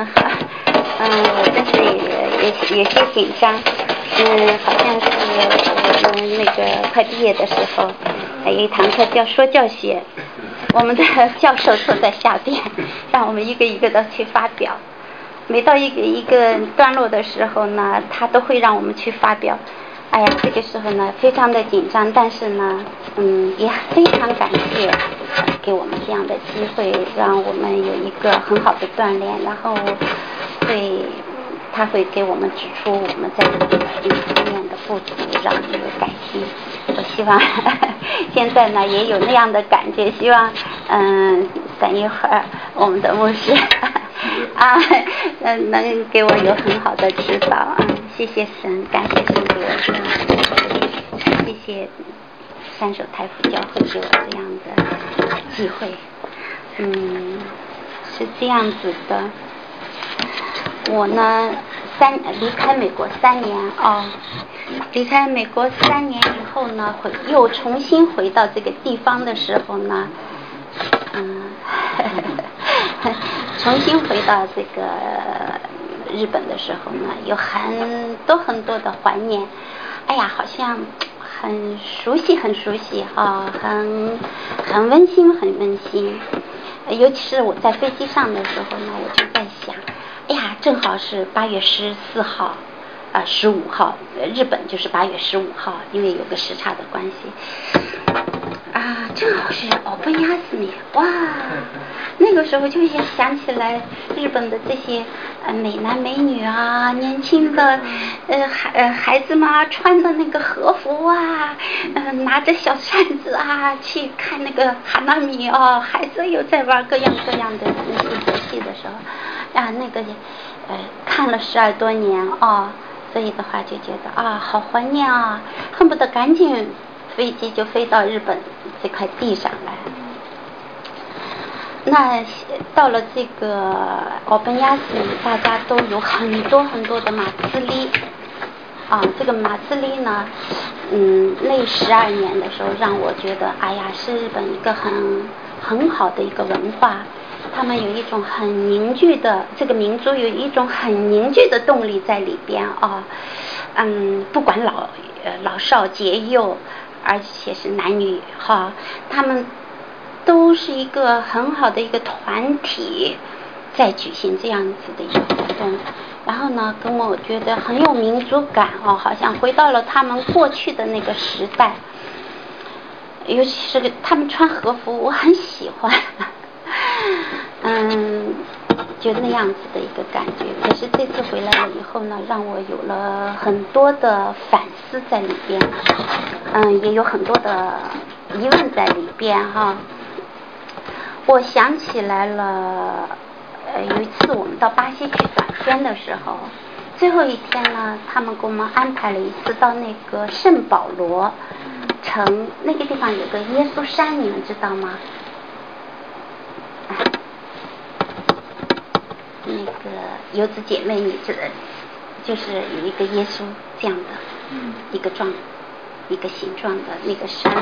我真是有些紧张，好像是我们那个快毕业的时候，有一堂课叫说教学，我们的教授坐在下边，让我们一个一个的去发表。每到一个段落的时候呢，他都会让我们去发表。哎呀，这个时候呢，非常的紧张，但是呢，也非常感谢给我们这样的机会，让我们有一个很好的锻炼，然后他会给我们指出我们在这个方面的不足，让我们有改进。我希望现在呢也有那样的感觉，希望等一会儿我们的牧师能给我有很好的指导。谢谢神，感谢神给我这样，谢谢三手台福教会给我这样的机会。是这样子的，我呢离开美国3年离开美国3年以后呢，又重新回到这个地方的时候呢，重新回到这个日本的时候呢，有很多的怀念。哎呀，好像很熟悉很温馨。尤其是我在飞机上的时候呢，我就在想，哎呀，正好是8月14号15号，日本就是8月15号，因为有个时差的关系正好是奥本亚斯米，哇，那个时候就想起来日本的这些美男美女年轻的孩子们穿的那个和服拿着小扇子去看那个哈纳米孩子又在玩各样的游戏的时候那个看了12多年所以的话就觉得好怀念恨不得赶紧飞机就飞到日本这块地上来。那到了这个奥本亚斯米，大家都有很多的马自立这个马自立呢那12年的时候让我觉得是日本一个很好的一个文化，他们有一种很凝聚的，这个民族有一种很凝聚的动力在里边不管老少皆幼，而且是男女他们都是一个很好的一个团体在举行这样子的一个活动，然后呢跟我觉得很有民族感好像回到了他们过去的那个时代，尤其是他们穿和服我很喜欢就那样子的一个感觉。可是这次回来了以后呢，让我有了很多的反思在里边也有很多的疑问在里边我想起来了有一次我们到巴西去短宣的时候，最后一天呢，他们给我们安排了一次到那个圣保罗城，那个地方有个耶稣山，你们知道吗？那个游子姐妹你知道，就是有一个耶稣这样的一个形状的那个山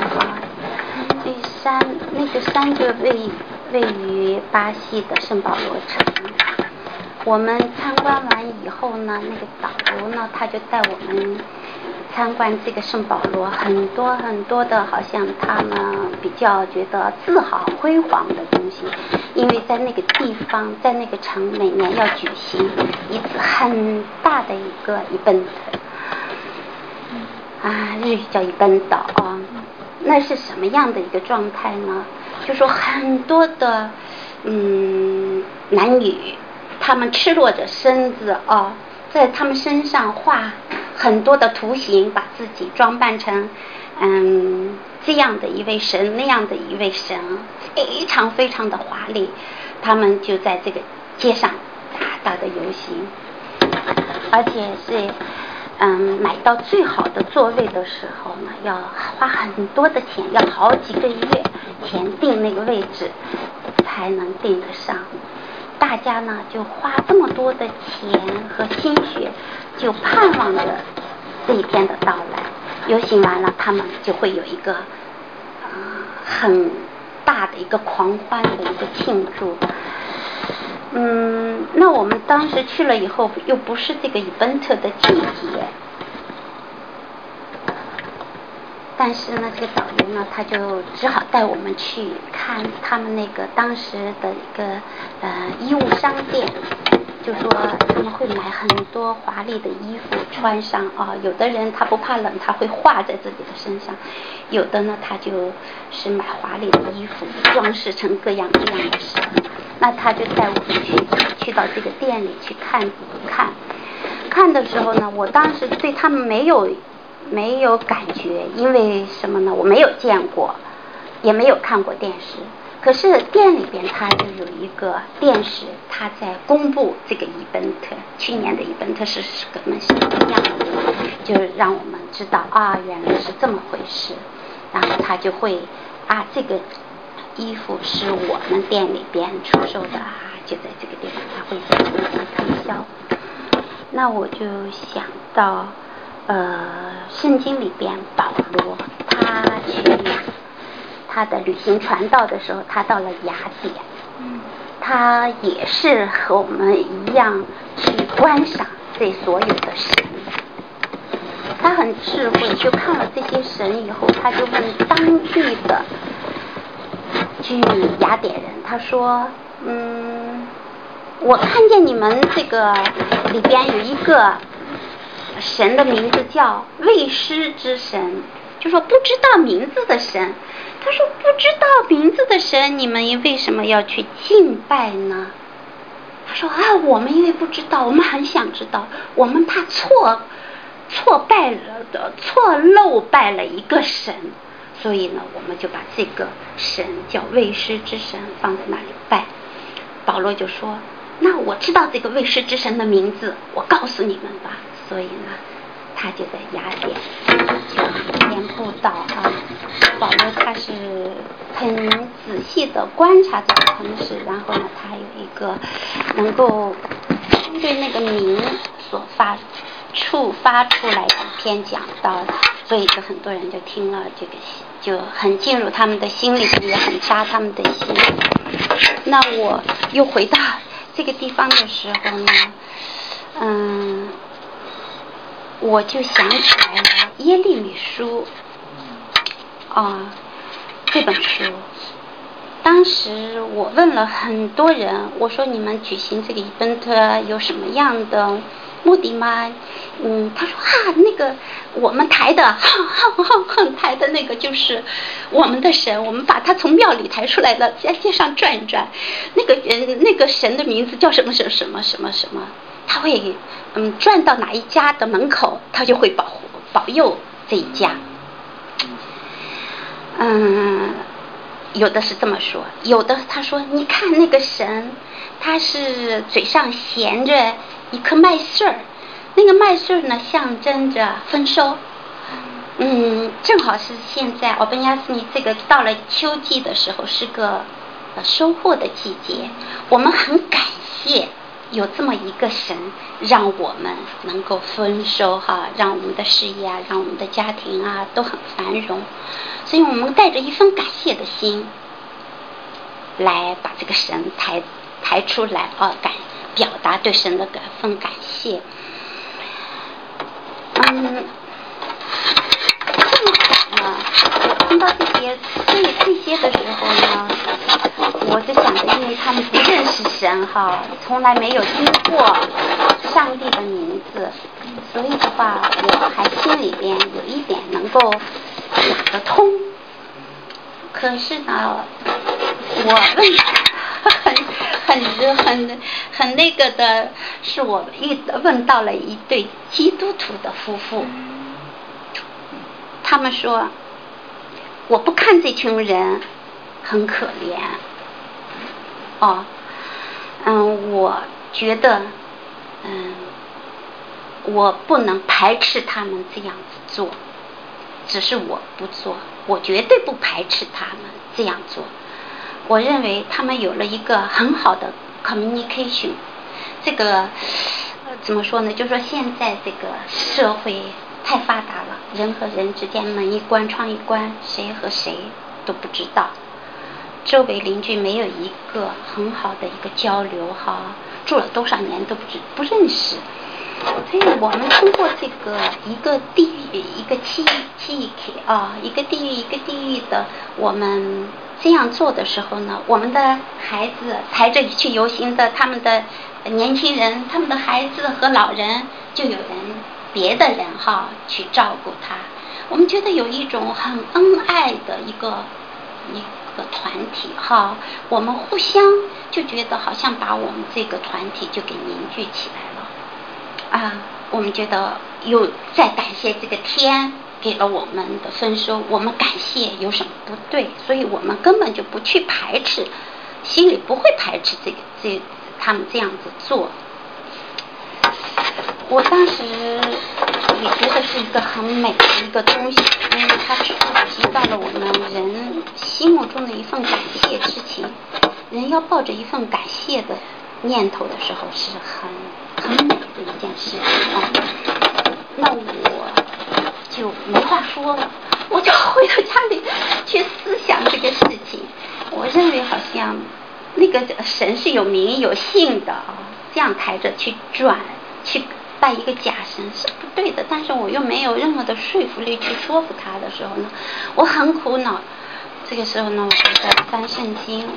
那个山就位于巴西的圣保罗城。我们参观完以后呢，那个导游呢他就带我们参观这个圣保罗，很多的好像他们比较觉得自豪辉煌的东西，因为在那个地方，在那个城每年要举行一次很大的一本日语叫一本岛那是什么样的一个状态呢？就说很多的男女，他们赤裸着身子在他们身上画很多的图形，把自己装扮成这样的一位神，那样的一位神，非常的华丽。他们就在这个街上大的游行，而且是买到最好的座位的时候呢，要花很多的钱，要好几个月前订那个位置才能订得上。大家呢就花这么多的钱和心血，就盼望着这一天的到来。游行完了，他们就会有一个很大的一个狂欢的一个庆祝。 那我们当时去了以后，又不是这个伊本特的季节，但是呢，这个导游呢，他就只好带我们去看他们那个当时的一个衣物商店，就说他们会买很多华丽的衣服穿上啊，有的人他不怕冷，他会画在自己的身上，有的呢他就是买华丽的衣服，装饰成各样各样的神。那他就带我们去到这个店里去看的时候呢，我当时对他们没有感觉，因为什么呢？我没有见过，也没有看过电视。可是店里边它就有一个电视，它在公布这个伊本特去年的伊本特是什么样子，就让我们知道啊，原来是这么回事。然后他就会这个衣服是我们店里边出售的就在这个地方他会推销。那我就想到圣经里边保罗他的旅行传道的时候，他到了雅典，他也是和我们一样去观赏这所有的神。他很智慧，就看了这些神以后，他就问当地的居民雅典人，他说我看见你们这个里边有一个神的名字叫未施之神，就说不知道名字的神。他说不知道名字的神，你们为什么要去敬拜呢？他说我们因为不知道，我们很想知道，我们怕错漏拜了一个神，所以呢我们就把这个神叫未施之神放在那里拜。保罗就说，那我知道这个未施之神的名字，我告诉你们吧。所以呢他就在雅典就沿布道保罗他是很仔细的观察这个城市，然后呢他有一个能够针对那个名所触发出来的一篇讲道，所以就很多人就听了这个就很进入他们的心里，也很扎他们的心。那我又回到这个地方的时候呢我就想起来了耶利米书这本书。当时我问了很多人，我说你们举行这个伊本特有什么样的目的吗？他说那个我们抬的抬的那个就是我们的神，我们把他从庙里抬出来了，在街上转一转，那个神的名字叫什么什么什么什么，他会转到哪一家的门口，他就会保佑这一家。有的是这么说，有的他说你看那个神，他是嘴上衔着一颗麦穗儿，那个麦穗儿呢象征着丰收。正好是现在奥本亚斯尼这个到了秋季的时候，是个收获的季节，我们很感谢有这么一个神，让我们能够丰收让我们的事业让我们的家庭都很繁荣。所以我们带着一份感谢的心来把这个神抬出来表达对神的份感谢。这么好呢，我听到这些的时候呢，我就想着，因为他们不认识神从来没有听过上帝的名字，所以的话我还心里边有一点能够想得通。可是呢我很那个的是，我问到了一对基督徒的夫妇，他们说我不看这群人很可怜我觉得我不能排斥他们这样子做，只是我不做，我绝对不排斥他们这样做。我认为他们有了一个很好的 communication， 这个怎么说呢，就是说现在这个社会太发达了，人和人之间门一关窗一关，谁和谁都不知道。 周围邻居没有一个很好的一个交流哈，住了多少年都不认识。所以我们通过这个一个地域一个区域啊，一个地域一个地域的，我们这样做的时候呢，我们的孩子抬着去游行的他们的年轻人，他们的孩子和老人，就有人别的人哈去照顾他。我们觉得有一种很恩爱的一个团体哈，我们互相就觉得好像把我们这个团体就给凝聚起来了。我们觉得又再感谢这个天给了我们的丰收，我们感谢有什么不对，所以我们根本就不去排斥，心里不会排斥他们这样子做。我当时也觉得是一个很美的一个东西，因为它触及到了我们人心目中的一份感谢之情。人要抱着一份感谢的念头的时候，是很美的一件事情那我就没话说了，我就回到家里去思想这个事情。我认为好像那个神是有名有姓的这样抬着去转去拜一个假神是不对的，但是我又没有任何的说服力去说服他的时候呢，我很苦恼。这个时候呢，我就在翻圣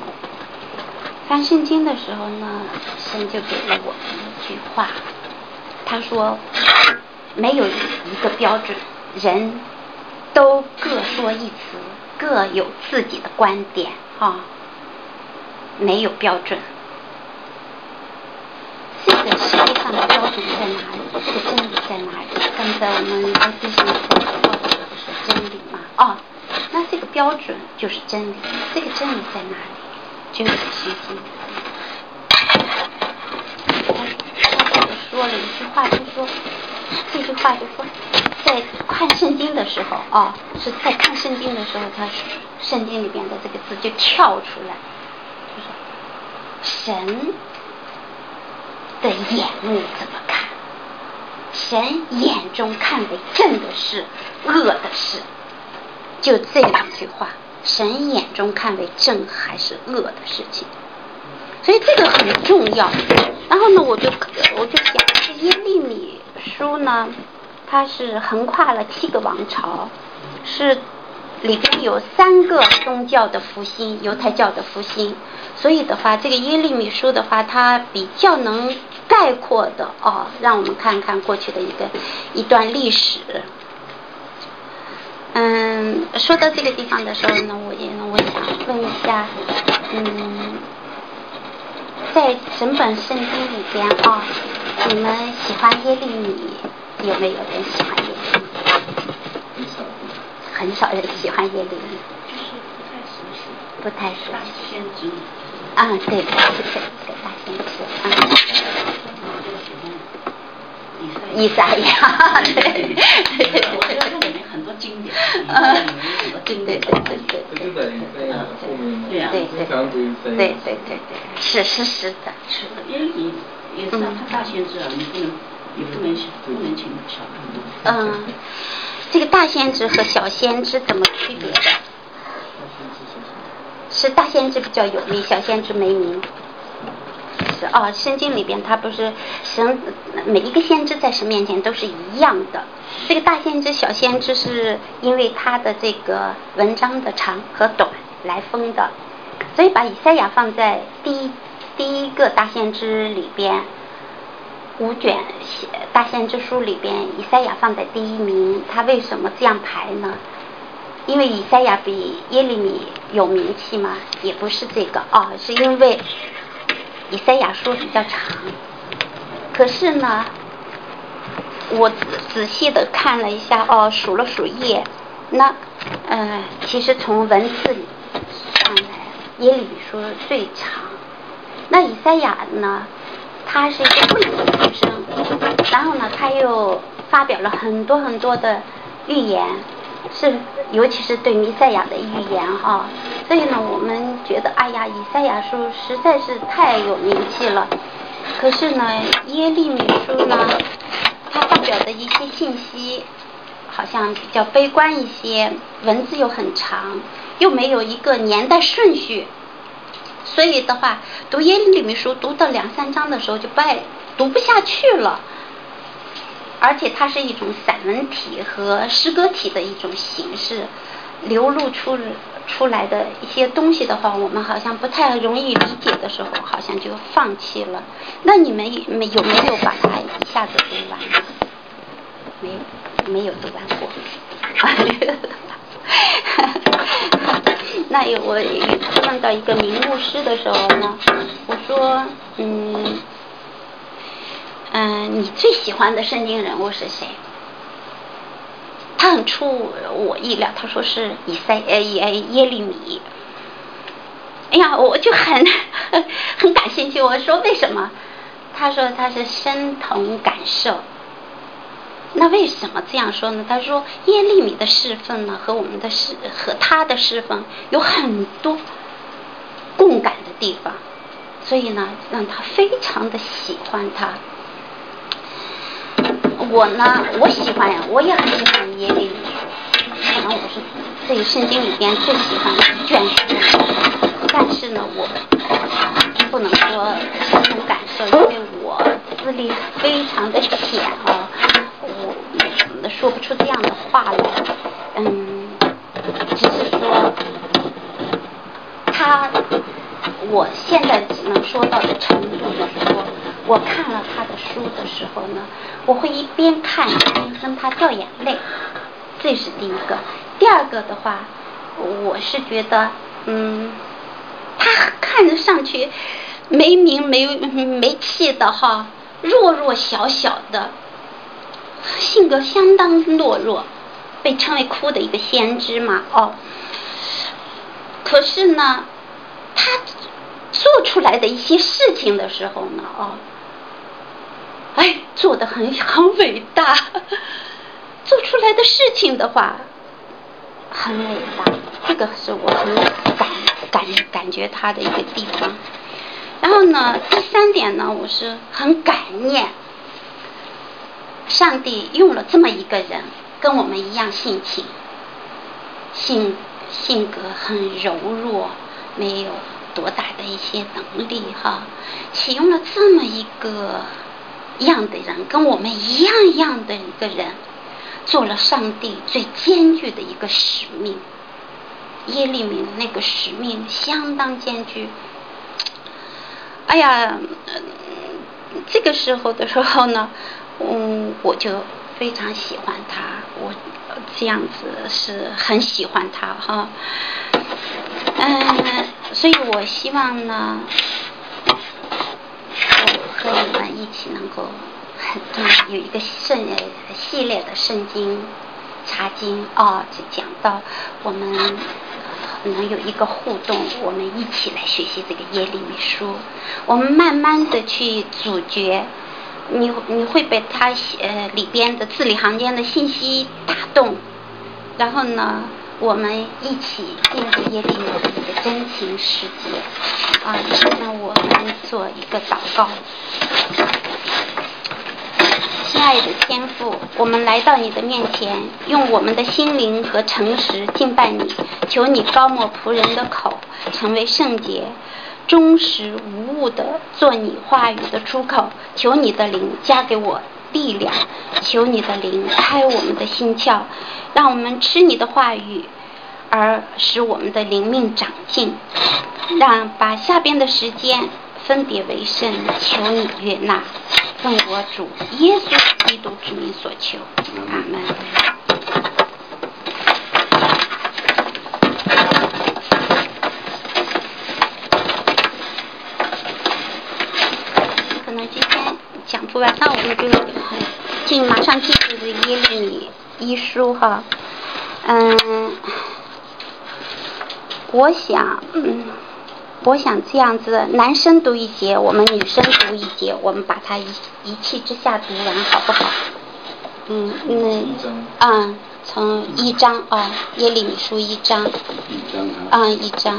经的时候呢，神就给了我一句话，他说没有一个标准，人都各说一词，各有自己的观点没有标准。这个世界上的标准在哪里？这个真理在哪里？刚才我们在地上在说的是真理嘛？那这个标准就是真理，这个真理在哪里？就是圣经。他说了一句话，这句话就说，在看圣经的时候是在看圣经的时候，他圣经里边的这个字就跳出来，就说神的眼目怎么看？神眼中看为正的事，恶的事，就这两句话，神眼中看为正还是恶的事情，所以这个很重要。然后呢，我就想，这耶利米书呢，它是横跨了7个王朝，是里边有3个宗教的复兴，犹太教的复兴，所以的话，这个耶利米书的话，它比较能概括的让我们看看过去的一段历史。说到这个地方的时候呢，我想问一下，在整本圣经里边你们喜欢耶利米？有没有人喜欢耶利米？很少人喜欢耶利米， 就是不太熟悉。 大先知对，是个大先知以赛亚，对， 我觉得它里面很多经典，对， 是的， 因为你也是他大先知你不能请小看。 这个大先知和小先知怎么区别的？是大先知比较有名，小先知没名。圣经里边他不是神每一个先知在神面前都是一样的，这个大先知小先知是因为他的这个文章的长和短来分的，所以把以赛亚放在第一个大先知里边，5卷大先知书里边以赛亚放在第1名。他为什么这样排呢？因为以赛亚比耶利米有名气嘛？也不是这个是因为以赛亚书比较长，可是呢，我仔细的看了一下数了数页，那其实从文字里上来，耶利米书最长。那以赛亚呢，他是一个贵族出身，然后呢，他又发表了很多很多的预言，尤其是对弥赛亚的预言所以呢，我们觉得以赛亚书实在是太有名气了。可是呢，耶利米书呢，他发表的一些信息好像比较悲观一些，文字又很长，又没有一个年代顺序，所以的话读耶利米书读到2、3章的时候就读不下去了。而且它是一种散文体和诗歌体的一种形式，流露出来的一些东西的话，我们好像不太容易理解的时候，好像就放弃了。那你们有没有把它一下子读完？没有读完过。那我有一次问到一个名牧师的时候呢，我说你最喜欢的圣经人物是谁？他很出我意料，他说是耶利米。哎呀，我就很感兴趣，我说为什么？他说他是身同感受。那为什么这样说呢？他说耶利米的侍奉呢和他的侍奉有很多共感的地方，所以呢让他非常的喜欢他。我喜欢呀，我也很喜欢耶利米书，可能我是这个圣经里边最喜欢的卷书。但是呢，我不能说身同感受，因为我资历非常的浅啊，我说不出这样的话来。只是说我现在只能说到的程度就是说，我看了他的书的时候呢，我会一边看一边跟他掉眼泪，这是第一个。第二个的话，我是觉得他看着上去没名没气的哈，弱小的，性格相当懦弱，被称为哭的一个先知嘛可是呢他做出来的一些事情的时候呢做得很伟大，做出来的事情的话很伟大，这个是我很感觉他的一个地方。然后呢，第3点呢，我是很感念上帝用了这么一个人，跟我们一样性情，性格很柔弱，没有多大的一些能力启用了这么一个样的人，跟我们一样的一个人，做了上帝最艰巨的一个使命。耶利米的那个使命相当艰巨。哎呀，这个时候呢，我就非常喜欢他，我这样子是很喜欢他所以我希望呢，我和你们一起能够有一个系列的圣经查经就讲到我们能有一个互动，我们一起来学习这个耶利米书，我们慢慢的去咀嚼，你会被它里边的字里行间的信息打动，然后呢我们一起进入耶利米的一个真情世界那我们做一个祷告。亲爱的天父，我们来到你的面前，用我们的心灵和诚实敬拜你，求你高抹仆人的口，成为圣洁，忠实无误的做你话语的出口。求你的灵加给我力量，求你的灵开我们的心窍，让我们吃你的话语，而使我们的灵命长进。把下边的时间分别为圣，求你悦纳，奉我主耶稣基督之名所求，阿们。可能今天讲不完，那我们就马上进入耶利米一书我想这样子，男生读一节，我们女生读一节，我们把它一气之下读完，好不好？从1章耶利米书1章。1章。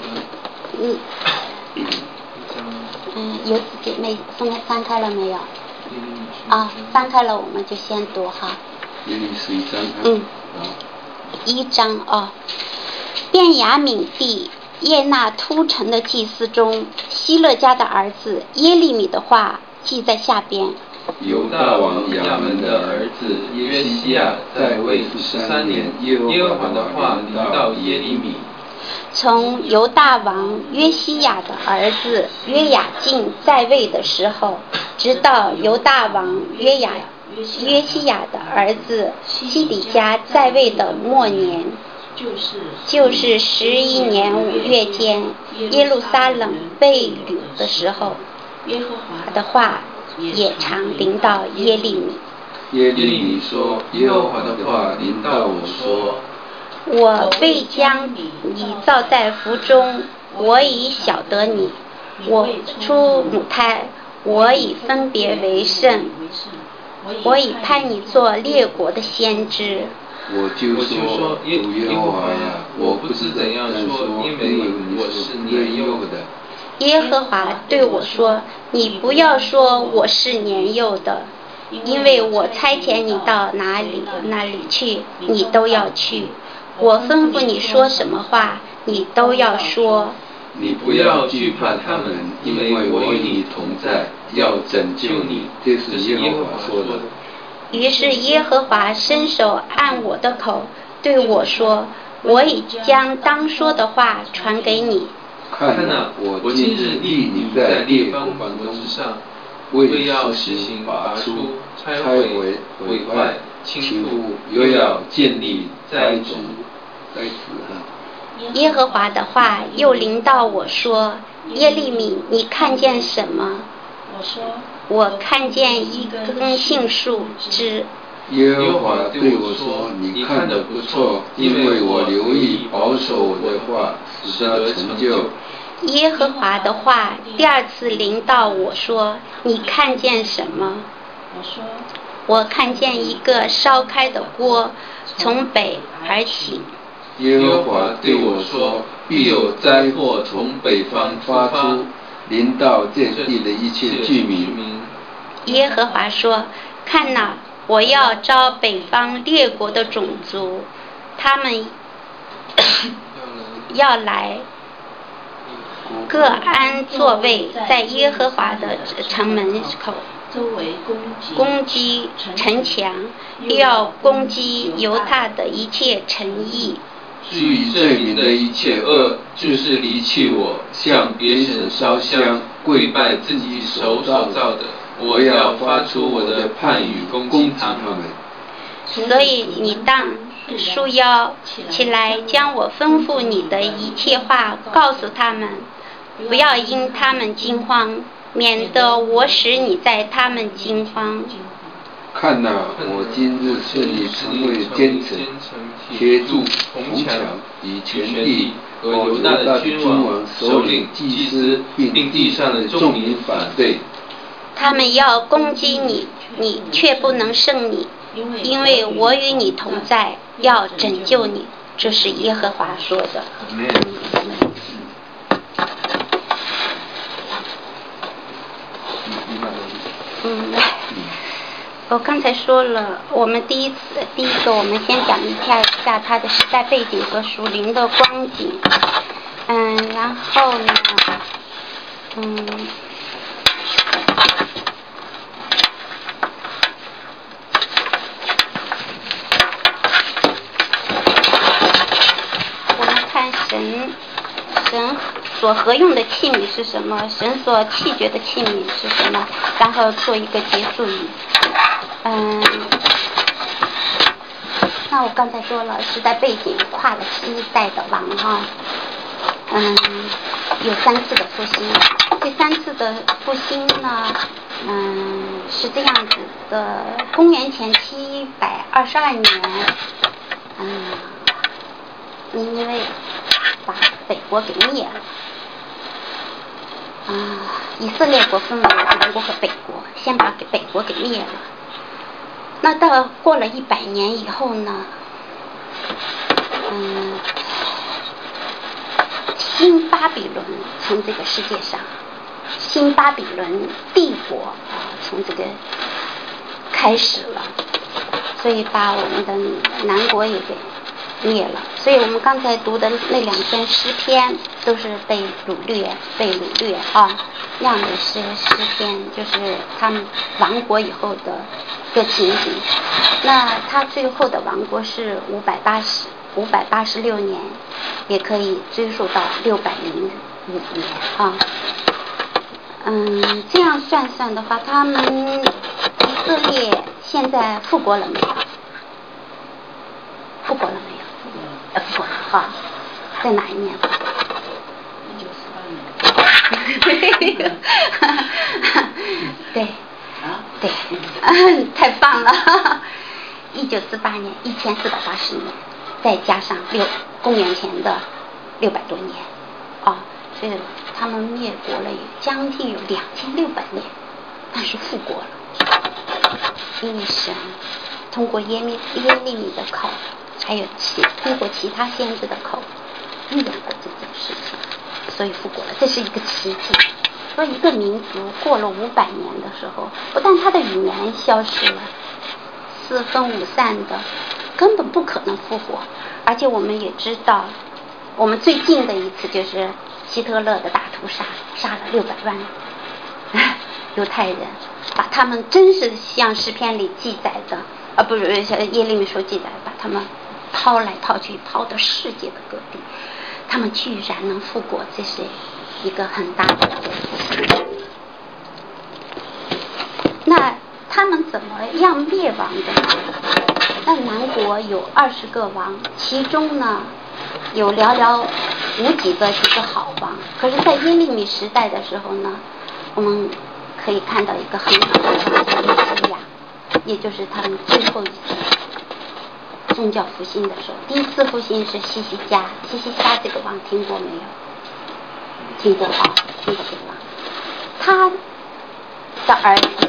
有姐妹翻开了没有？翻开了我们就先读耶利11章。 1章啊。便雅悯地耶纳突城的祭司中，希勒家的儿子耶利米的话记在下边。 犹大王亚门的儿子约西亚在位13年，耶和华的话临到耶利米。 从犹大王约西亚的儿子约雅敬在位的时候，直到犹大王约西亚的儿子西底家在位的末年，就是11年5月间，耶路撒冷被掳的时候，耶和华的话也常临到耶利米。 耶利米说：耶和华的话临到我说， 我未将你造在腹中，我已晓得你；我出母胎，我已分别为圣。我已派你做列国的先知。 我就说：主耶和华呀，我不知怎样说，因为我是年幼的。 耶和华对我说：你不要说我是年幼的，因为我差遣你到哪里去，你都要去。我吩咐你说什么话，你都要说。 你不要惧怕他们，因为我与你同在，要拯救你。这是耶和华说的。 于是耶和华伸手按我的口，对我说：我已将当说的话传给你。 看哪，我今日立你在列国中上，为要实行拔出、拆毁、毁坏、倾覆，又要建立、栽植。 耶和华的话又临到我说：耶利米，你看见什么？我说：我看见一根杏树枝。 耶和华对我说：你看得不错，因为我留意保守我的话，使得成就。 耶和华的话第二次临到我说：你看见什么？我说：我看见一个烧开的锅从北而起。 耶和华对我说：必有灾祸从北方发出，临到这地的一切居民。 耶和华说：看哪，我要招北方列国的种族，他们要来各安座位，在耶和华的城门口周围攻击城墙，又要攻击犹大的一切城邑。 至于这民的一切恶，就是离弃我，向别神烧香，跪拜自己手所造的。我要发出我的判语攻击他们。 所以你当束腰起来，将我吩咐你的一切话告诉他们，不要因他们惊慌，免得我使你在他们惊慌。 看哪，我今日使你成为奸臣，贴住铜墙，以全地和犹大的君王、首领、祭司，并地上的众民反对。 他们要攻击你，你却不能胜你，因为我与你同在，要拯救你。这是耶和华说的。我刚才说了，我们第一个我们先讲一下它的时代背景和属灵的光景。然后呢，我们看神所合用的器皿是什么，神所弃绝的器皿是什么，然后做一个结束语。那我刚才说了，时代背景跨了7代的王哈，有3次的复兴。这3次的复兴呢，是这样子的：公元前722年，尼尼微把北国给灭了。以色列国分为南国和北国，先把北国给灭了。那到过了100年以后呢，新巴比伦从这个世界上，新巴比伦帝国从这个开始了。 所以把我们的南国也给灭了。所以我们刚才读的那2篇诗篇都是被掳掠啊，那样的诗篇，就是他们亡国以后的个情景。那他最后的亡国是586年，也可以追溯到605年啊。这样算的话，他们以色列现在复国了没有？复国了没有？复国了哈，在哪一年？1948年。对，对，太棒了！1948年，1480年，再加上公元前的600多年，所以他们灭国了，将近有2600年，但是复国了。因为神通过耶利米的口，还有通过其他先知的口预言过这件事情，所以复国了。这是一个奇迹。说一个民族过了500年的时候，不但他的语言消失了，四分五散的，根本不可能复活。而且我们也知道，我们最近的一次就是希特勒的大屠杀，杀了600万犹太人，把他们真是像诗篇里记载的，不是像耶利米书记载，把他们抛来抛去，抛到世界的各地，他们居然能复国，这是一个很大的奇迹。那他们怎么样灭亡的呢？那南国有20个王，其中呢有寥寥无几个好王。可是在耶利米时代的时候呢，我们可以看到一个很好的王叫约西亚，也就是他们最后一次宗教复兴的时候。第一次复兴是西西家这个王听过没有？听过啊，听过这个王。他的儿子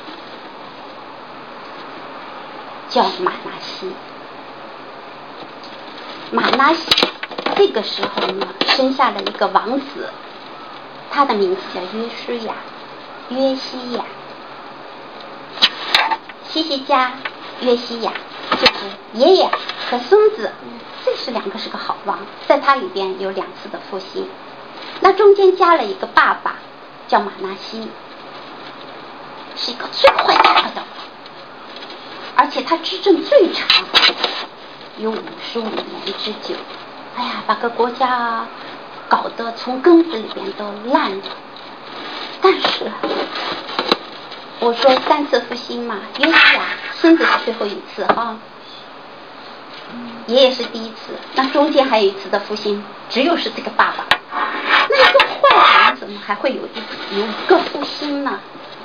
叫马拿西。马拿西这个时候呢，生下了一个王子，他的名字叫约西亚。西西家、约西亚就是爷爷和孙子，这是2个是个好王，在他里边有2次的复兴。那中间加了一个爸爸叫马拿西，是一个最坏的王，而且他执政最长，有55年之久。哎呀，把个国家搞得从根子里边都烂了。但是我说3次复兴嘛，约西亚孙子是最后一次哈，爷爷是第一次，那中间还有一次的复兴，只有是这个爸爸。那一个坏人怎么还会有一个复兴呢？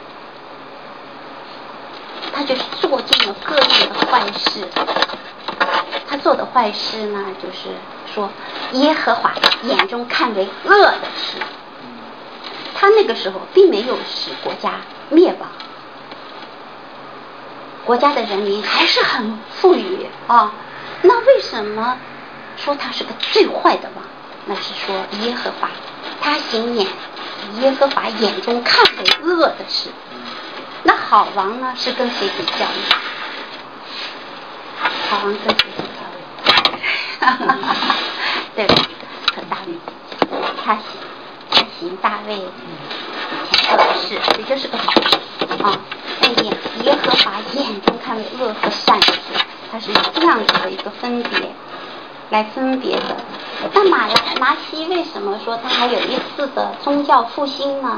他就做尽了各样的坏事。他做的坏事呢，就是说耶和华眼中看为恶的事。他那个时候并没有使国家灭亡，国家的人民还是很富裕啊。那为什么说他是个最坏的王？那是说耶和华他行耶和华眼中看为恶的事。那好王呢，是跟谁比较呢？好王跟谁比较？对吧？和大卫，他行大卫以前做的事，也就是个好啊。那耶和华眼中看为恶和善的事，它是这样子的一个分别来分别的。那马拿西为什么说他还有一次的宗教复兴呢？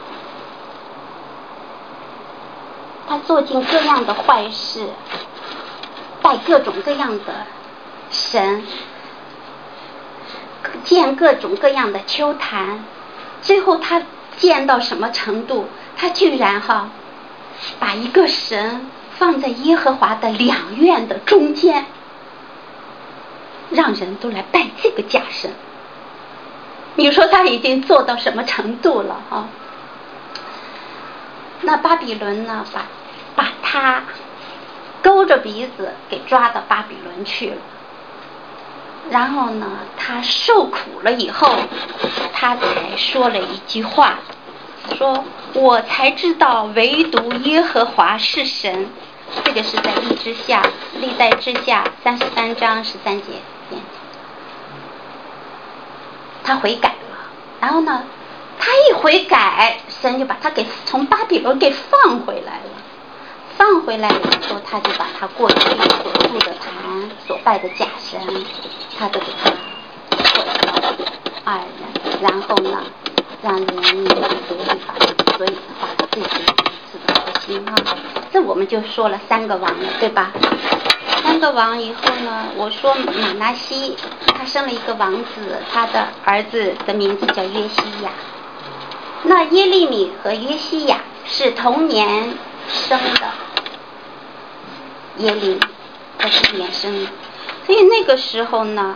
他做尽各样的坏事，拜各种各样的神，建各种各样的丘坛，最后他建到什么程度？他居然把一个神放在耶和华的2院的中间，让人都来拜这个假神。你说他已经做到什么程度了啊？那巴比伦呢，把他勾着鼻子给抓到巴比伦去了。然后呢，他受苦了以后，他才说了一句话，说我才知道唯独耶和华是神， 这个是在历代志下33章13节。他悔改了，然后呢，他一悔改，神就把他从巴比伦给放回来了。放回来以后，他就把他过去所住的坛、所拜的假神，他都给他破掉。然后呢，让人民得律法，所以的话，这是一次的核心啊。这我们就说了3个王了，对吧？3个王以后呢，我说马拿西他生了一个王子，他的儿子的名字叫约西亚。那耶利米和约西亚是同年生的，耶利米在同年生的，所以那个时候呢，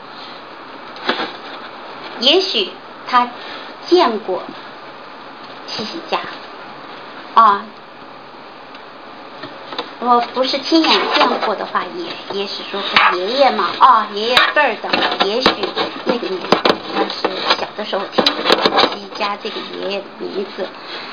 也许他见过希西家我不是亲眼见过的话，也是说是爷爷嘛，爷爷辈儿的，也许那个年代他是小的时候听过希西家这个爷爷的名字。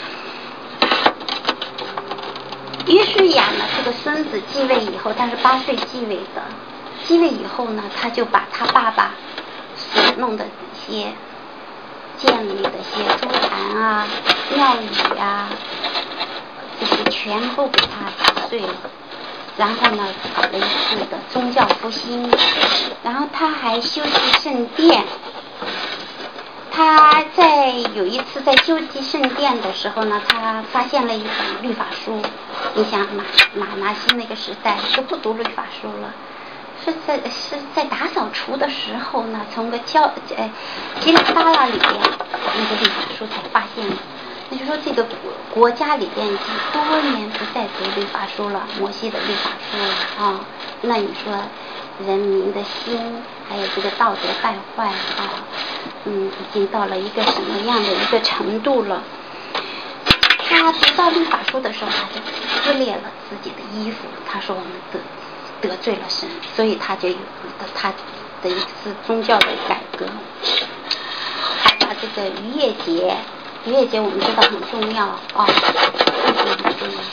约书亚呢，这个孙子继位以后，他是8岁继位的。继位以后呢，他就把他爸爸所弄的一些建立的一些猪坛庙宇这些全部给他打碎了。然后呢，搞了一次的宗教复兴。然后他还修葺圣殿。他在有一次在修葺圣殿的时候呢，他发现了一本律法书。你想马拿西那个时代都不读律法书了，是在打扫除的时候呢，从个基拉巴拉里边那个律法书才发现的。那就说这个国家里边已经多年不再读律法书了，摩西的律法书了那你说人民的心还有这个道德败坏已经到了一个什么样的一个程度了？他读到律法书的时候，他就撕裂了自己的衣服。他说我们得罪了神，所以他就有他的一次宗教的改革。还把这个逾越节我们知道很重要很重要，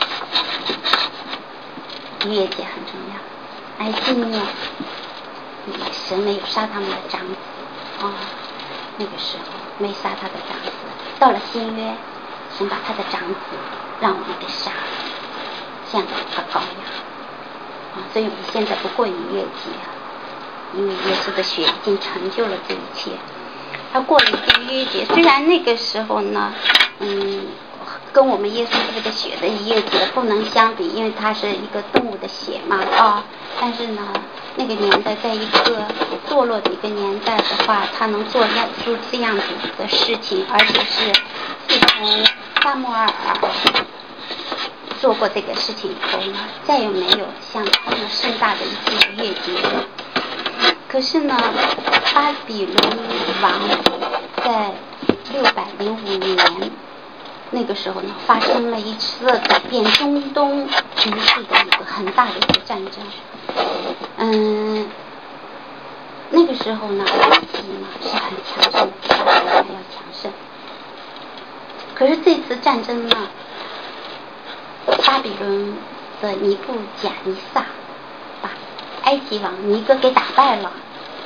逾越节很重要，来纪念神没有杀他们的长子那个时候没杀他的长子。到了新约，神把他的长子让我们给杀了，像个羔羊所以我们现在不过逾越节因为耶稣的血已经成就了这一切。他过了一个逾越节，虽然那个时候呢跟我们耶稣这个血的逾越节不能相比，因为它是一个动物的血嘛但是呢那个年代，在一个堕落的一个年代的话，他能做出这样子的事情，而且是自从撒母耳做过这个事情以后呢，再也没有像这么盛大的一次逾越节。可是呢，巴比伦王在605年那个时候呢，发生了一次改变中东局势的一个很大的一个战争。那个时候呢，埃及呢是很强盛，巴比伦要强盛。可是这次战争呢，巴比伦的尼布甲尼撒把埃及王尼哥给打败了。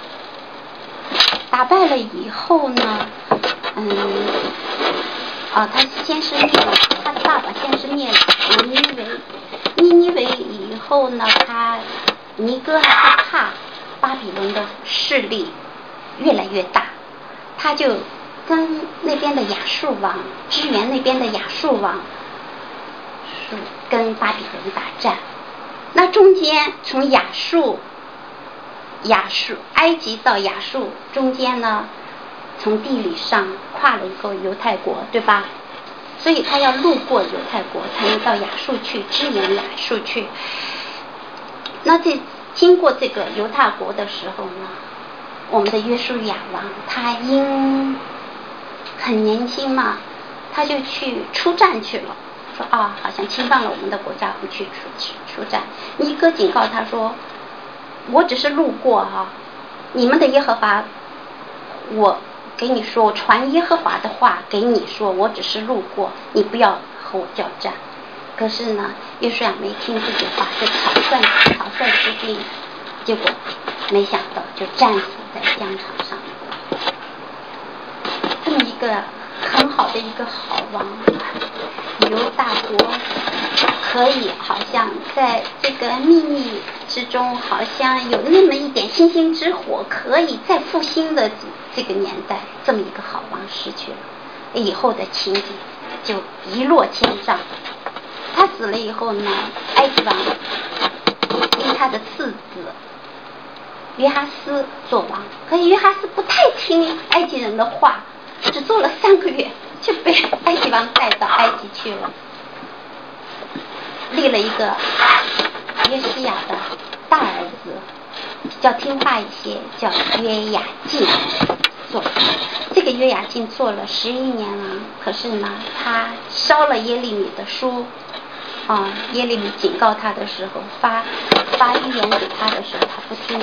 打败了以后呢，他先是灭了他的爸爸，先是灭了尼尼微以后呢，尼哥还怕巴比伦的势力越来越大，他就跟那边的亚述王支援那边的亚述王跟巴比伦打战。那中间从埃及到亚述中间呢，从地理上跨了一个犹太国，对吧？所以他要路过犹太国才能到亚述去支援亚述去。那经过这个犹太国的时候呢，我们的约书亚王他因很年轻嘛，他就去出战去了，说好像侵犯了我们的国家，我们去出战。尼哥警告他说，我只是路过你们的耶和华，我给你说，我传耶和华的话给你说，我只是路过，你不要和我交战。 可是呢，约书亚没听这句话，就草率之地，结果没想到就战死在疆场上。这么一个很好的一个好王，犹大国可以好像在这个秘密之中，好像有那么一点星星之火，可以再复兴的这个年代，这么一个好王失去了，以后的情景就一落千丈。他死了以后呢，埃及王立他的次子约哈斯做王，可是约哈斯不太听埃及人的话，只做了3个月就被埃及王带到埃及去了，立了一个约西亚的大儿子，比较听话一些，叫约雅敬做。这个约雅敬做了11年王，可是呢，他烧了耶利米的书。耶利米警告他的时候，发预言给他的时候，他不听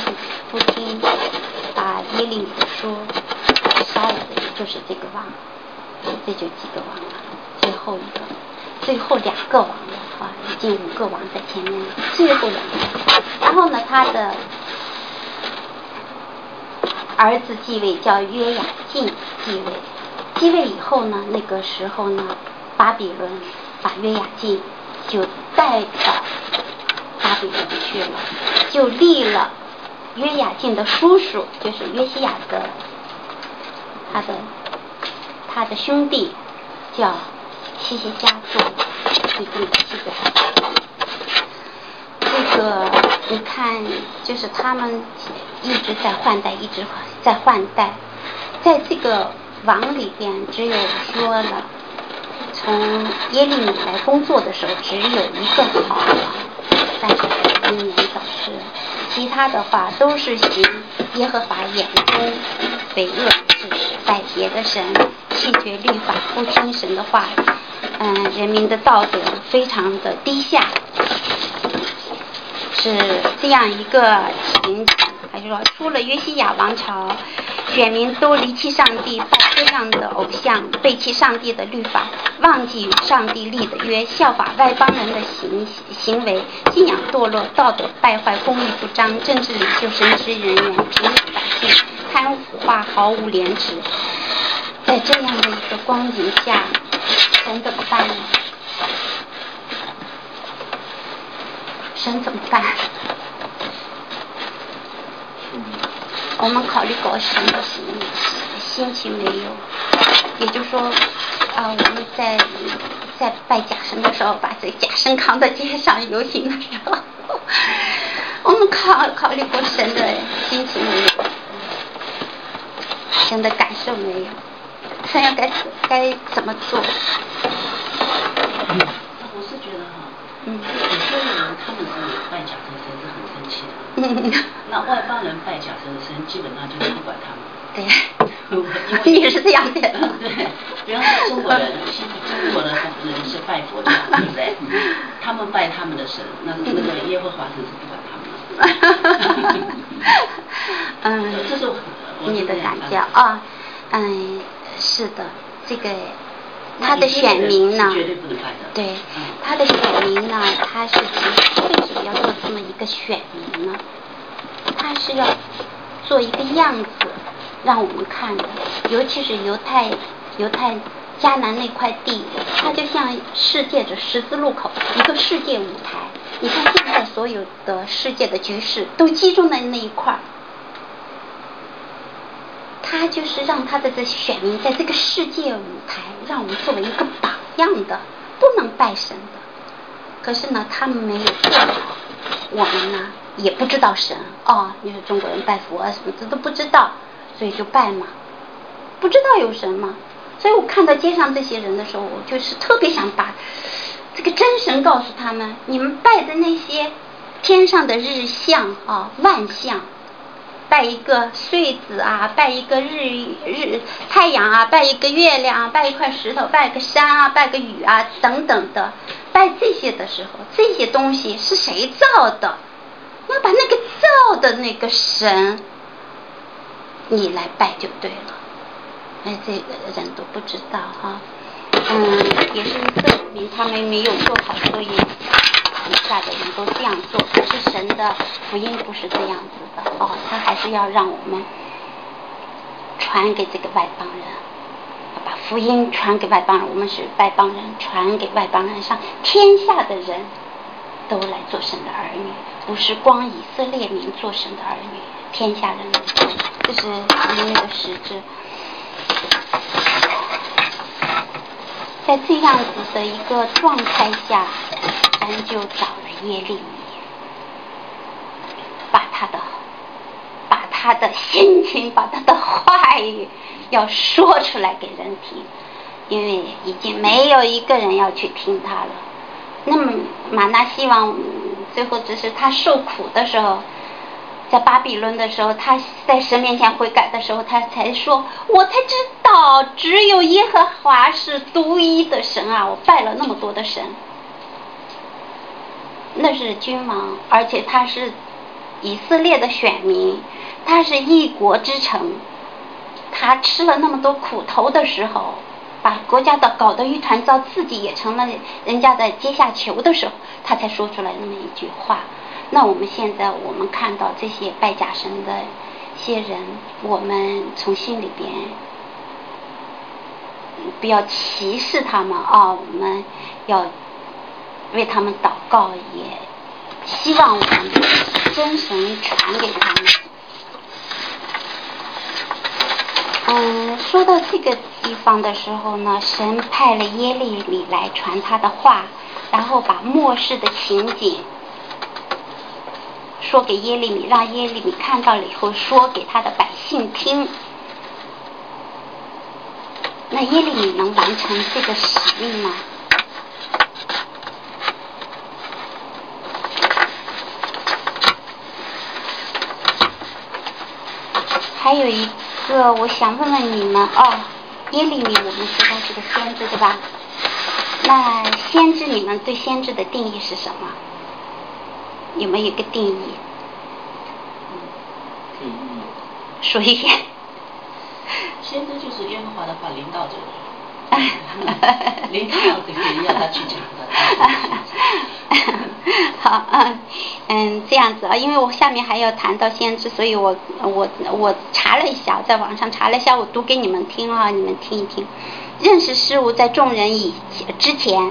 耶利米的书，烧了的也就是这个王，这就几个王了，最后2个王了已经5个王在前面了，最后2个。然后呢，他的儿子继位叫约雅敬继位以后呢，那个时候呢，巴比伦把约雅敬就带到巴比伦去了，就立了约雅敬的叔叔，就是约西亚的他的兄弟叫希西家做最终的7个。这个你看，就是他们一直在换代，在这个王里边，只有说了。从耶利米来工作的时候，只有一个好王，但是英年早逝。其他的话都是行耶和华眼中匪恶之事，拜别的神，弃绝律法，不听神的话，人民的道德非常的低下，是这样一个情景。还是说，出了约西亚王朝，选民都离弃上帝，拜各样的偶像，背弃上帝的律法，忘记与上帝立的约，效法外邦人的行为，信仰堕落，道德败坏，公义不彰，政治领袖、神职人员平民百姓贪污腐化，毫无廉耻。在这样的一个光景下，神怎么办呢？神怎么办？我们考虑过神的心情没有？也就是说，我们在拜假神的时候，把这假神扛到街上游行的时候，我们考虑过神的心情没有？神的感受没有？神要该怎么做？ 我是觉得有些人他们是拜假神是很生气的。那外邦人拜假神基本上就是不管他们。 对，你也是这样的。 对，比方说中国人是拜佛教，对不对？他们拜他们的神，那个耶和华神是不管他们的。这是你的感觉啊。是的，这个他的选民呢， 绝对不能拜的。 对，他的选民呢，他是为什么要做这么一个选民呢？他是要做一个样子让我们看的，尤其是犹太迦南那块地，它就像世界的十字路口，一个世界舞台。你看现在所有的世界的局势都集中在那一块，他就是让他的这选民在这个世界舞台，让我们作为一个榜样的，不能拜神的。可是呢，他们没有做好，我们呢也不知道神你说中国人拜佛什么的都不知道，所以就拜嘛，不知道有神嘛。所以我看到街上这些人的时候，我就是特别想把这个真神告诉他们，你们拜的那些天上的日像万象，拜一个穗子拜一个太阳拜一个月亮拜一块石头，拜一个山拜个雨等等的，拜这些的时候，这些东西是谁造的？要把那个造的那个神你来拜就对了。这个人都不知道也是以色列民他们没有做好，所以以下的人都这样做。可是神的福音不是这样子的哦，他还是要让我们传给这个外邦人，把福音传给外邦人。我们是外邦人，传给外邦人，让天下的人都来做神的儿女，不是光以色列民做神的儿女，天下人来做。这是福音的实质。在这样子的一个状态下，咱就找了耶利米，把他的心情，把他的话语要说出来给人听，因为已经没有一个人要去听他了。那么玛拿西王最后只是他受苦的时候，在巴比伦的时候，他在神面前悔改的时候，他才说，我才知道只有耶和华是独一的神啊，我拜了那么多的神。那是君王，而且他是以色列的选民，他是一国之臣，他吃了那么多苦头的时候，把国家的搞得一团糟，自己也成了人家的阶下囚的时候，他才说出来那么一句话。那我们现在我们看到这些拜假神的些人，我们从心里边不要歧视他们啊，我们要为他们祷告，也希望我们真神传给他们。说到这个地方的时候呢，神派了耶利米来传他的话，然后把末世的情景说给耶利米，让耶利米看到了以后说给他的百姓听。那耶利米能完成这个使命吗？还有一个我想问问你们耶利米我们说他是个先知对吧？那先知，你们对先知的定义是什么？有没有一个定义？说一遍。 先知就是耶和华的话领导者，领导这个要他去讲的。 好，这样子啊，因为我下面还要谈到先知，所以我查了一下，在网上查了一下，我读给你们听啊，你们听一听。认识事物在众人之前，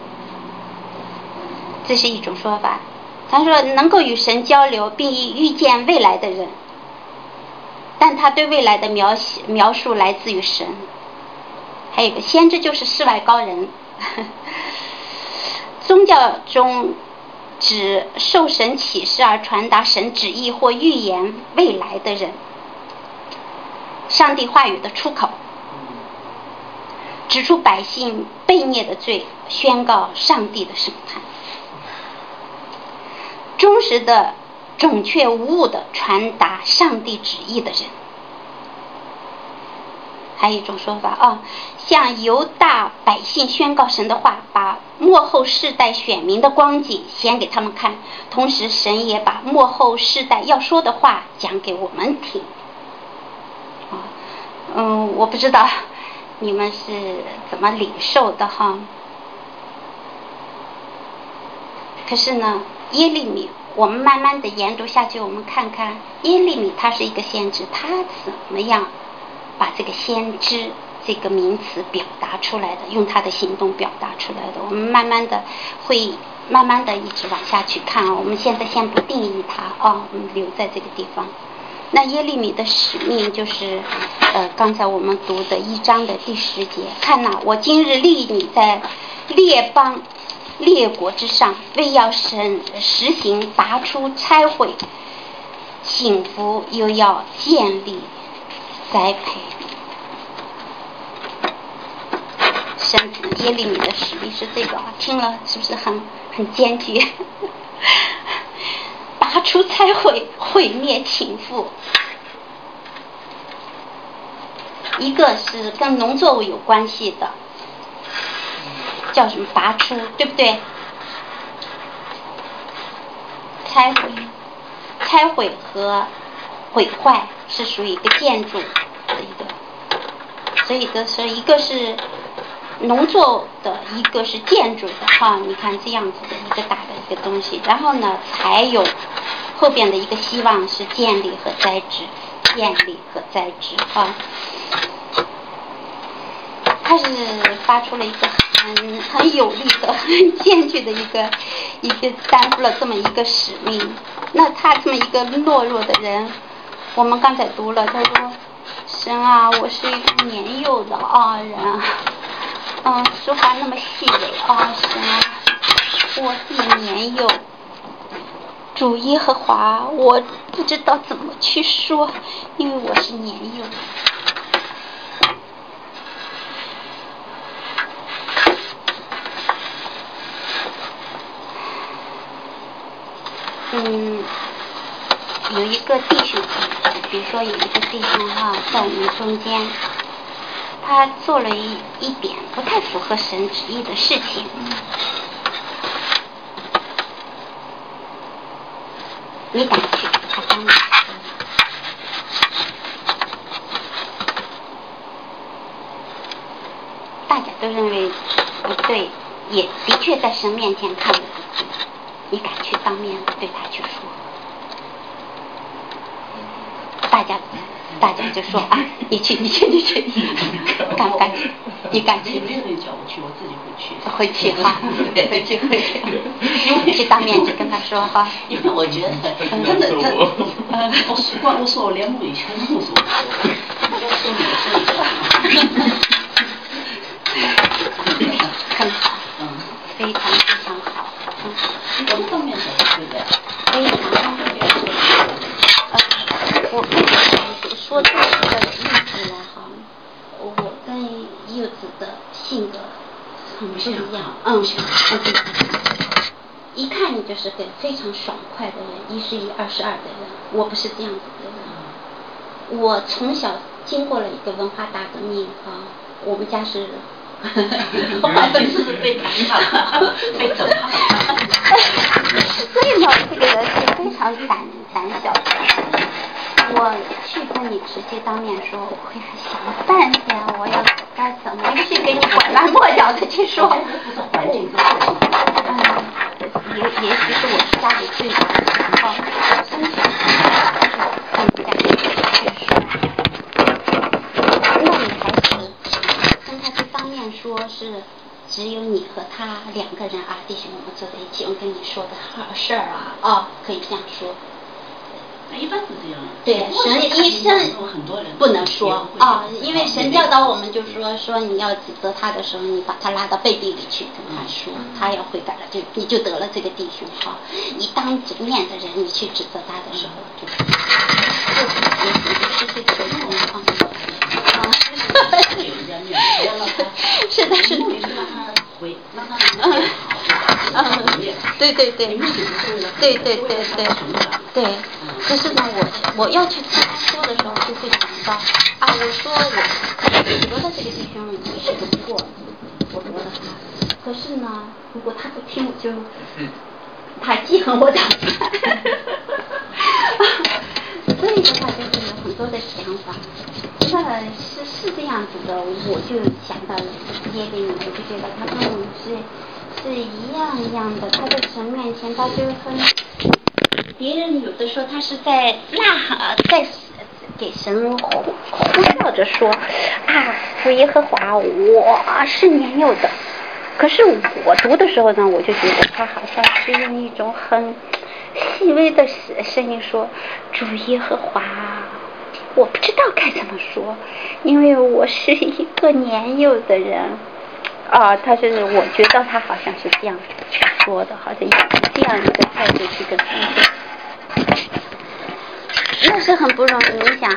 这是一种说法。他说能够与神交流并预见未来的人，但他对未来的描述来自于神。还有一个先知就是世外高人。宗教中指受神启示而传达神旨意或预言未来的人，上帝话语的出口，指出百姓悖逆的罪，宣告上帝的审判，忠实的准确无误的传达上帝旨意的人。还有一种说法向犹大百姓宣告神的话，把末后世代选民的光景显给他们看，同时神也把末后世代要说的话讲给我们听。我不知道你们是怎么领受的哈。可是呢，耶利米我们慢慢的研读下去，我们看看耶利米他是一个先知，他怎么样把这个先知这个名词表达出来的，用他的行动表达出来的。我们慢慢的一直往下去看我们现在先不定义它我们留在这个地方。那耶利米的使命就是刚才我们读的1章的第10节，看哪，我今日立你在列邦列国之上，为要实行拔出拆毁请服，又要建立栽培。神耶利米的使命是这个听了是不是很艰巨？拔出拆毁，毁灭倾覆。一个是跟农作物有关系的，叫什么拔出，对不对？拆毁和毁坏是属于一个建筑的一个，所以的说一个是农作的一个是建筑的哈，你看这样子的一个大的一个东西，然后呢才有后边的一个希望是建立和栽植，建立和栽植哈。他是发出了一个很有力的、很艰巨的一个担负了这么一个使命。那他这么一个懦弱的人，我们刚才读了，他说：“神啊，我是一个年幼的人啊，说话那么细微啊，神啊，我是年幼。主耶和华，我不知道怎么去说，因为我是年幼。”有一个弟兄，比如说有一个弟兄在我们中间，他做了一点不太符合神旨意的事情。你敢去他当你大家都认为不对，也的确在神面前看不对，你敢去当面对他去说？大家就说啊，你去，敢去，你敢去？ 没有人叫我去，我自己会去。 会去哈，会去。去当面去跟他说哈。 因为我觉得真的，我说我连母以前都说， 很好，非常好。 我们当面说对不对？ 非常好。我说这个例子来哈，我跟柚子的性格很不一样，一看你就是个非常爽快的人，1+1=22的人，我不是这样子的人。我从小经过了一个文化大革命我们家是是被打被整怕了。 所以呢，这个人是非常胆小的。我去跟你直接当面说，我会想半天，我要该怎么去给你拐弯抹角的去说。也许是我是家里最大的情况，从小跟家里去说。那你还是跟他去当面说是只有你和他2个人弟兄我们坐在一起，我跟你说的事儿可以这样说。 一般是这样。 对，神医生不能说因为神教导我们就说你要指责他的时候，你把他拉到背地里去跟他说，他要悔改了，你就得了这个弟兄你当着面的人，你去指责他的时候，就失去这个情况是的。对。可是呢，我要去说的时候，就会想到我说我得了这个弟兄是个错，我得了他。可是呢，如果他不听，我就他记恨我长大。所以的话，就是有很多的想法。那是这样子的，我就想到耶利米，我就觉得他跟我是一样的，他在神面前，他就很。别人有的说他是在在给神呼叫着说主耶和华，我是年幼的。可是我读的时候呢，我就觉得他好像是用一种很细微的声音说，主耶和华，我不知道该怎么说，因为我是一个年幼的人。我觉得他好像是这样说的，好像以这样一个态度去跟他说。那是很不容易，你想，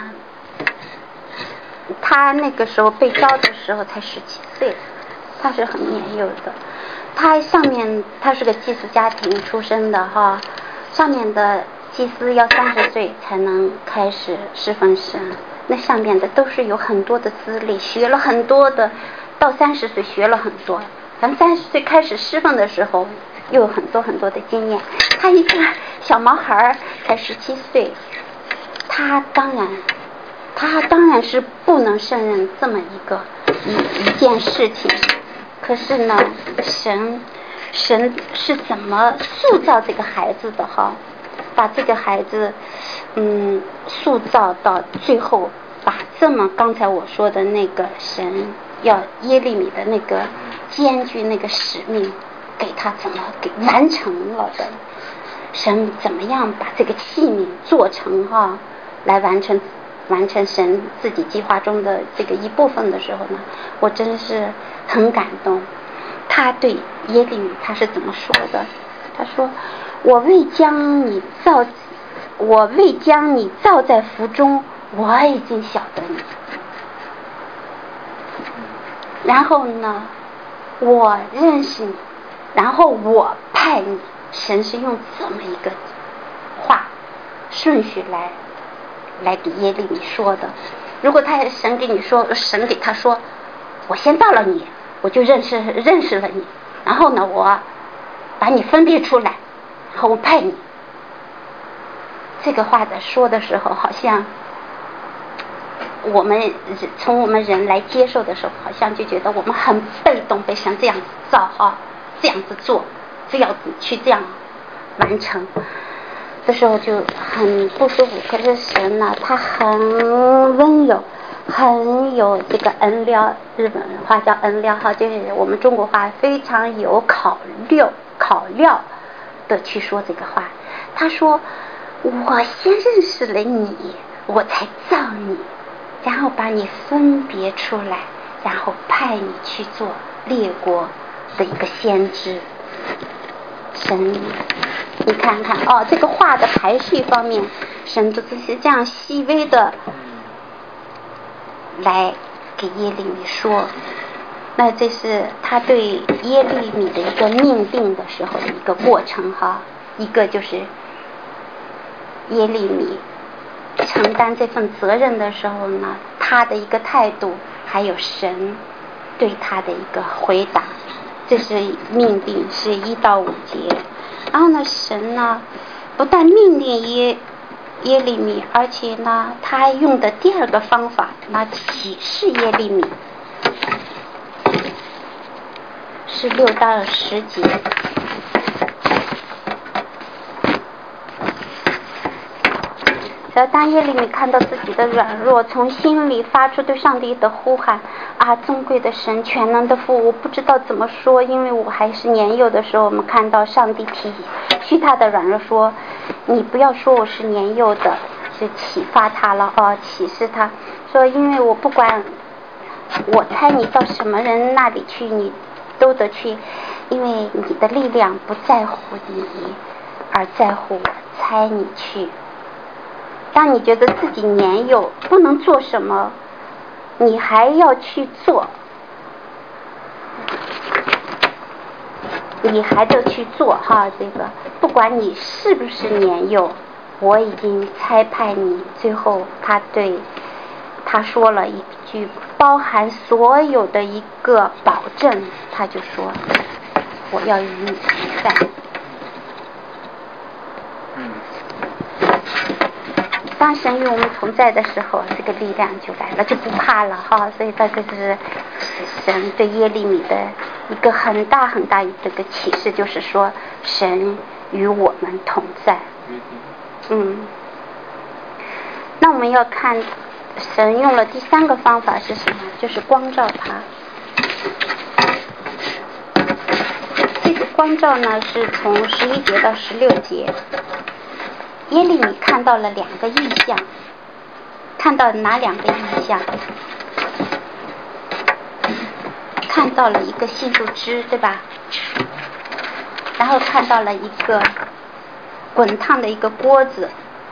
他那个时候被招的时候才17岁，他是很年幼的。他是个祭司家庭出身的上面的祭司要30岁才能开始侍奉神，那上面的都是有很多的资历，学了很多的，到30岁学了很多，咱30岁开始侍奉的时候又有很多的经验。他一个小毛孩才17岁，他当然是不能胜任这么一件事情。 可是呢，神是怎么塑造这个孩子的哈？把这个孩子塑造到最后，把这么刚才我说的那个神要耶利米的那个艰巨那个使命，给他怎么给完成了的？神怎么样把这个器皿做成哈，来完成神自己计划中的这个一部分的时候呢，我真是很感动。他对耶利米他是怎么说的？他说：“我未将你造在腹中，我已经晓得你。然后呢，我认识你，然后我派你。”神是用这么一个话顺序来给耶利米说的。如果神给他说，我先到了你，我就认识了你，然后呢，我把你分别出来，然后我派你。这个话在说的时候，好像从我们人来接受的时候，好像就觉得我们很被动，被神这样子造哈，这样子做，非要去这样完成的时候就很不舒服。可是神呢，他很温柔，很有这个恩料，日本话叫恩料哈，就是我们中国话非常有考料的去说这个话。他说：“我先认识了你，我才造你，然后把你分别出来，然后派你去做列国的一个先知。”神，你看看哦，这个话的排序方面，神都是这样细微的来给耶利米说。那这是他对耶利米的一个命定的时候的一个过程哈。一个就是耶利米承担这份责任的时候呢，他的一个态度，还有神对他的一个回答。这是命定，是1到5节。然后呢，神呢不但命令耶利米，而且呢他还用的第二个方法，那启示耶利米，是6到10节。当耶利米看到自己的软弱，从心里发出对上帝的呼喊：“啊，尊贵的神，全能的父，我不知道怎么说，因为我还是年幼的时候，我们看到上帝体恤他的软弱，说：你不要说我是年幼的，是启发他了启示他说，因为我不管我猜你到什么人那里去，你都得去，因为你的力量不在乎你，而在乎我猜你去。当你觉得自己年幼不能做什么，你还要去做，你还得去做哈。这个不管你是不是年幼，我已经差派你。最后他说了一句包含所有的一个保证，他就说：我要与你同在。当神与我们同在的时候，这个力量就来了，就不怕了哈。所以这是神对耶利米的一个很大很大这个启示，就是说神与我们同在。那我们要看神用了第3个方法是什么？就是光照他。这个光照呢，是从11节到16节。耶利米看到了2个异象，看到哪2个异象？看到了一个杏树枝，对吧？然后看到了一个滚烫的一个锅子。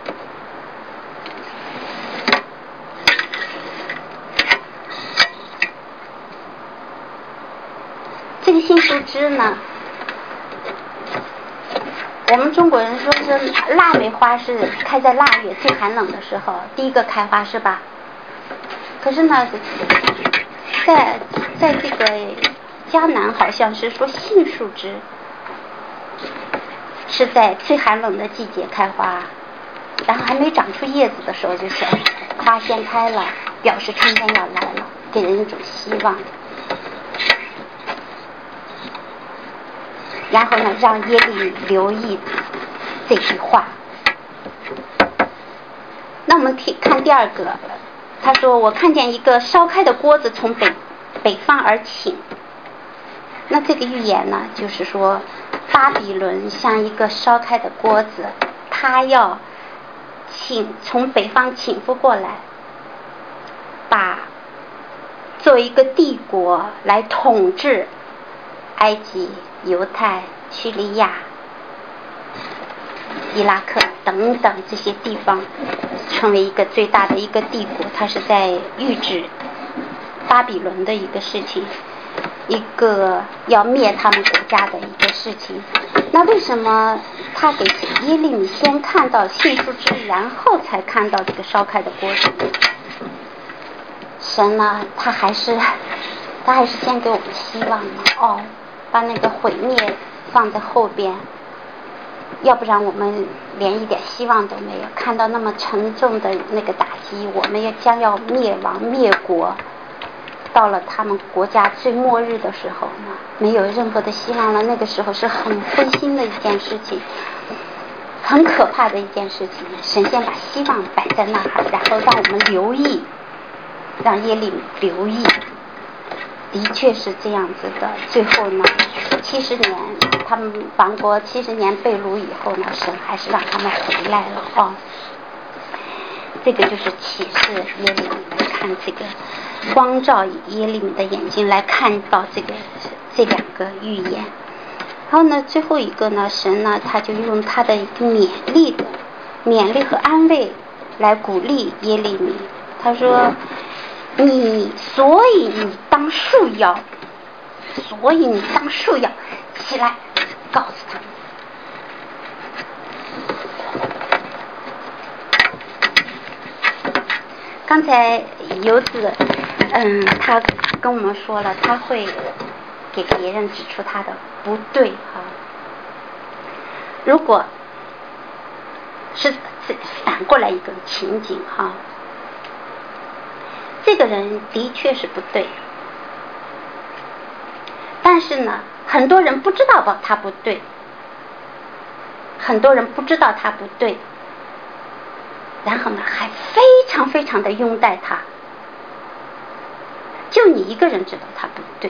这个杏树枝呢，我们中国人说是腊梅花是开在腊月最寒冷的时候第一个开花，是吧？可是呢，在这个江南好像是说杏树枝是在最寒冷的季节开花，然后还没长出叶子的时候就是花先开了，表示春天要来了，给人一种希望。 然后呢，让耶利米留意这句话。那我们看第二个，他说我看见一个烧开的锅子从北方而起。那这个预言呢，就是说巴比伦像一个烧开的锅子，他要从北方倾覆过来，作为一个帝国来统治埃及、犹太、叙利亚、伊拉克等等这些地方，成为一个最大的一个帝国。它是在预指巴比伦的一个事情，一个要灭他们国家的一个事情。那为什么他给耶利米先看到杏树枝，然后才看到这个烧开的锅子？神呢，他还是先给我们希望嘛，把那个毁灭放在后边，要不然我们连一点希望都没有。看到那么沉重的那个打击，我们将要灭亡灭国，到了他们国家最末日的时候呢，没有任何的希望了。那个时候是很灰心的一件事情，很可怕的一件事情。神仙把希望摆在那儿，然后让我们留意，让耶利米留意，的确是这样子的。最后呢，70年他们亡国70年被掳以后呢，神还是让他们回来了这个就是启示耶利米，看这个光照耶利米的眼睛来看到这两个预言。然后呢，最后一个呢，神呢他就用他的一个勉励和安慰来鼓励耶利米。他说所以你当束腰起来，告诉他们。刚才游子他跟我们说了，他会给别人指出他的不对如果是反过来一个情景这个人的确是不对，但是呢，很多人不知道他不对，然后呢还非常非常的拥戴他，就你一个人知道他不对。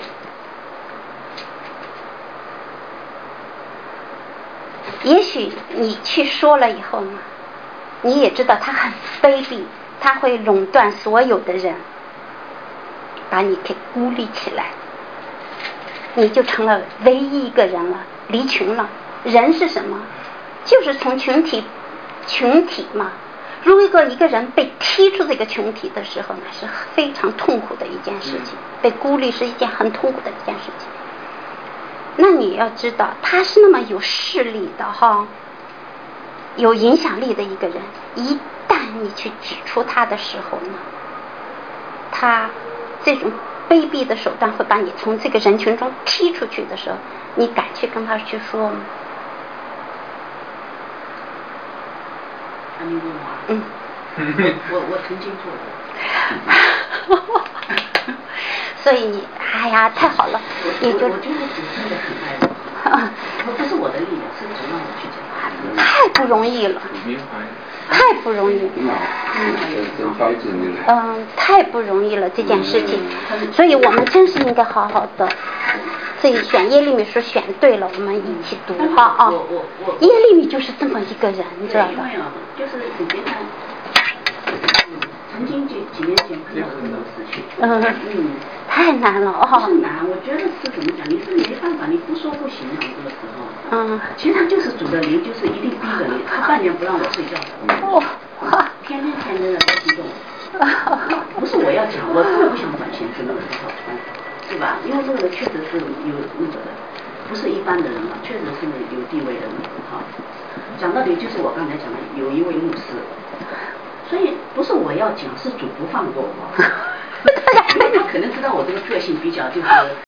也许你去说了以后呢，你也知道他很卑鄙，他会垄断所有的人，把你给孤立起来，你就成了唯一一个人了，离群了。人是什么？就是从群体嘛。如果一个人被踢出这个群体的时候呢，是非常痛苦的一件事情，被孤立是一件很痛苦的一件事情。那你要知道，他是那么有势力的有影响力的一个人，一旦你去指出他的时候呢，他这种卑鄙的手段会把你从这个人群中踢出去的时候，你敢去跟他去说吗？ 你问我我曾经做过所以你太好了，你就我觉得主真的很爱我不是我的力量，是主让我去讲， 太不容易了，太不容易太不容易了这件事情。所以我们真是应该好好的，这一选耶利米书选对了，我们一起读耶利米就是这么一个人，你知道吧？ 就是你别看曾经几年前碰到很多事情太难了不是难，我觉得是怎么讲，你是没办法，你不说不行这个时候其实他就是主的灵，就是一定逼着你，他半年不让我睡觉天天的在激动不是我要讲，我真的不想管闲事那个时候是吧？因为这个人确实是有那个的，不是一般的人嘛，确实是有地位的人讲道理就是我刚才讲的，有一位牧师，所以不是我要讲，是主不放过我他可能知道我这个个性比较就是